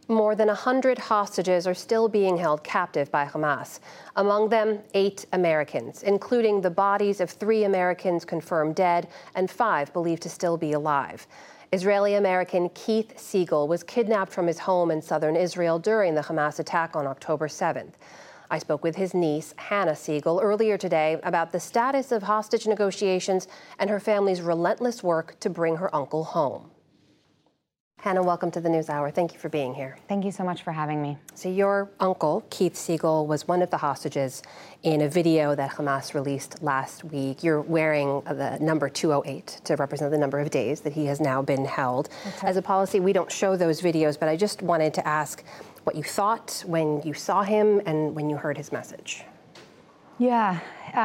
More than 100 hostages are still being held captive by Hamas. Among them, 8 Americans, including the bodies of 3 Americans confirmed dead and 5 believed to still be alive. Israeli-American Keith Siegel was kidnapped from his home in southern Israel during the Hamas attack on October 7th. I spoke with his niece, Hannah Siegel, earlier today about the status of hostage negotiations and her family's relentless work to bring her uncle home. Hannah, welcome to the NewsHour. Thank you for being here. Thank you so much for having me. So your uncle, Keith Siegel, was one of the hostages in a video that Hamas released last week. You're wearing the number 208 to represent the number of days that he has now been held. Okay. As a policy, we don't show those videos, but I just wanted to ask what you thought when you saw him and when you heard his message. Yeah,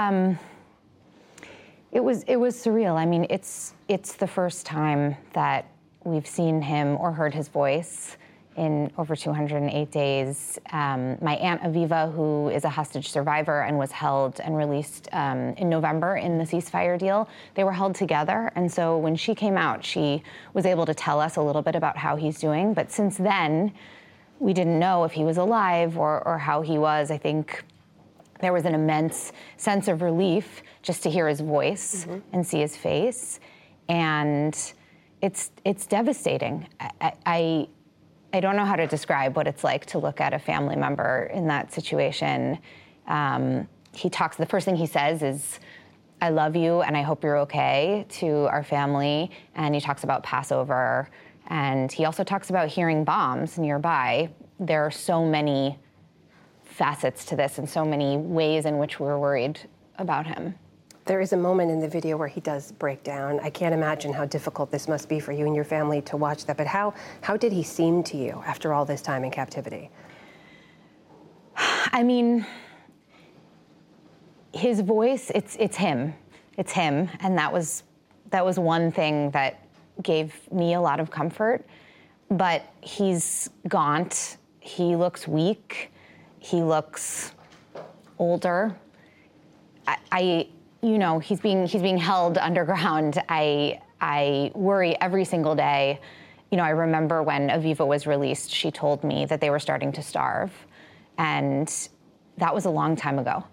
it was surreal. I mean, it's the first time that we've seen him or heard his voice in over 208 days. My Aunt Aviva, who is a hostage survivor and was held and released in November in the ceasefire deal, they were held together. And so when she came out, she was able to tell us a little bit about how he's doing. But since then, we didn't know if he was alive or how he was. I think there was an immense sense of relief just to hear his voice and see his face. And it's devastating. I don't know how to describe what it's like to look at a family member in that situation. The first thing he says is, "I love you and I hope you're okay," to our family. And he talks about Passover. And he also talks about hearing bombs nearby. There are so many facets to this and so many ways in which we're worried about him. There is a moment in the video where he does break down. I can't imagine how difficult this must be for you and your family to watch that. But how did he seem to you after all this time in captivity? I mean, his voice, it's him. It's him. And that was one thing that gave me a lot of comfort. But he's gaunt. He looks weak. He looks older. He's being held underground. I worry every single day. I remember when Aviva was released, she told me that they were starting to starve. And that was a long time ago.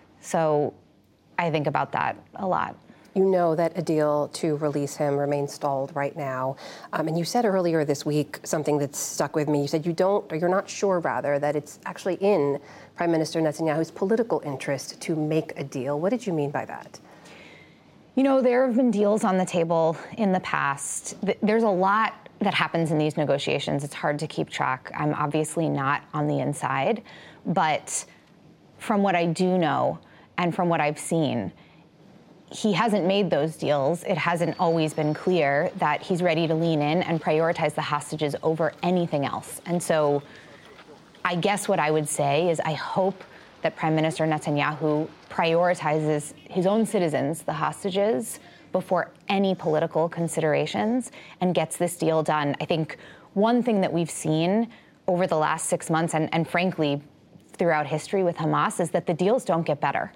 So I think about that a lot. You know that a deal to release him remains stalled right now. And you said earlier this week something that stuck with me. You said you're not sure that it's actually in Prime Minister Netanyahu's political interest to make a deal. What did you mean by that? There have been deals on the table in the past. There's a lot that happens in these negotiations. It's hard to keep track. I'm obviously not on the inside. But from what I do know and from what I've seen, he hasn't made those deals. It hasn't always been clear that he's ready to lean in and prioritize the hostages over anything else. And so I guess what I would say is I hope that Prime Minister Netanyahu prioritizes his own citizens, the hostages, before any political considerations and gets this deal done. I think one thing that we've seen over the last 6 months and frankly throughout history with Hamas is that the deals don't get better.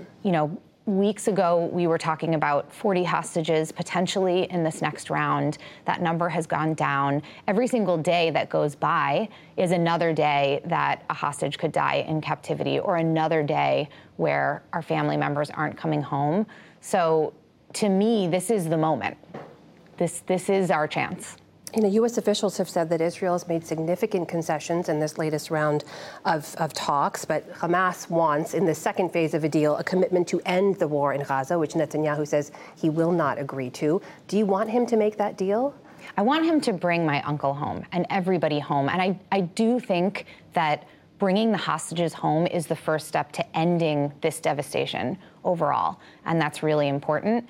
Weeks ago, we were talking about 40 hostages potentially in this next round. That number has gone down. Every single day that goes by is another day that a hostage could die in captivity or another day where our family members aren't coming home. So to me, this is the moment. This is our chance. U.S. officials have said that Israel has made significant concessions in this latest round of talks, but Hamas wants, in the second phase of a deal, a commitment to end the war in Gaza, which Netanyahu says he will not agree to. Do you want him to make that deal? I want him to bring my uncle home and everybody home. And I do think that bringing the hostages home is the first step to ending this devastation overall, and that's really important.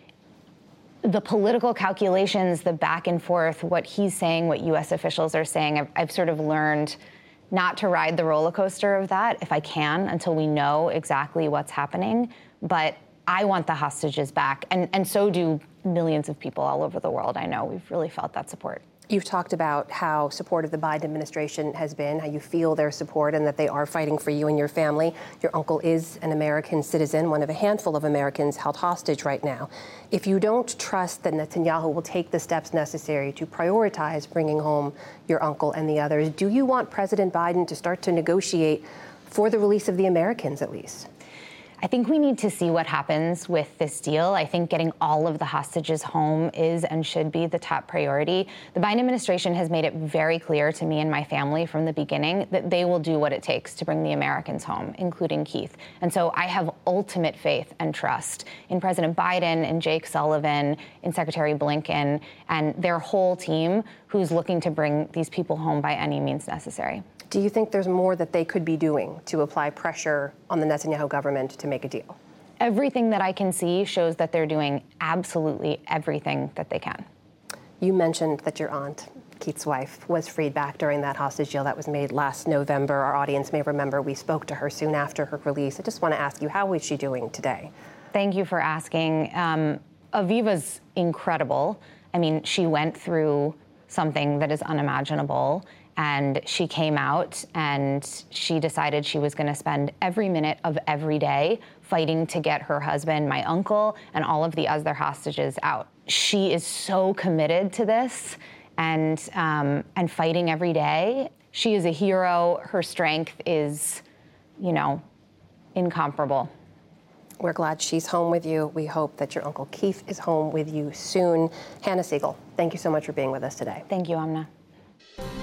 The political calculations, the back and forth, what he's saying, what U.S. officials are saying, I've sort of learned not to ride the roller coaster of that if I can until we know exactly what's happening. But I want the hostages back, and so do millions of people all over the world. I know we've really felt that support. You've talked about how supportive the Biden administration has been, how you feel their support and that they are fighting for you and your family. Your uncle is an American citizen, one of a handful of Americans held hostage right now. If you don't trust that Netanyahu will take the steps necessary to prioritize bringing home your uncle and the others, do you want President Biden to start to negotiate for the release of the Americans, at least? I think we need to see what happens with this deal. I think getting all of the hostages home is and should be the top priority. The Biden administration has made it very clear to me and my family from the beginning that they will do what it takes to bring the Americans home, including Keith. And so I have ultimate faith and trust in President Biden and Jake Sullivan, in Secretary Blinken, and their whole team who's looking to bring these people home by any means necessary. Do you think there's more that they could be doing to apply pressure on the Netanyahu government to make a deal? Everything that I can see shows that they're doing absolutely everything that they can. You mentioned that your aunt, Keith's wife, was freed back during that hostage deal that was made last November. Our audience may remember we spoke to her soon after her release. I just want to ask you, how is she doing today? Thank you for asking. Aviva's incredible. I mean, she went through something that is unimaginable. And she came out and she decided she was going to spend every minute of every day fighting to get her husband, my uncle, and all of the other hostages out. She is so committed to this and fighting every day. She is a hero. Her strength is, incomparable. We're glad she's home with you. We hope that your Uncle Keith is home with you soon. Hannah Siegel, thank you so much for being with us today. Thank you, Amna.